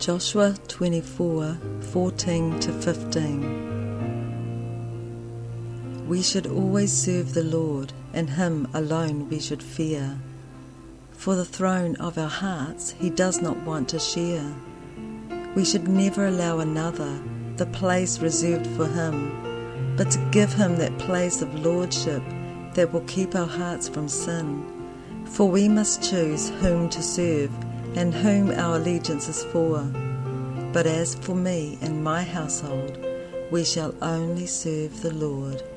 Joshua 24:14-15. We should always serve the Lord, and Him alone we should fear. For the throne of our hearts He does not want to share. We should never allow another the place reserved for Him, but to give Him that place of lordship that will keep our hearts from sin. For we must choose whom to serve and whom our allegiance is for. But as for me and my household, we shall only serve the Lord.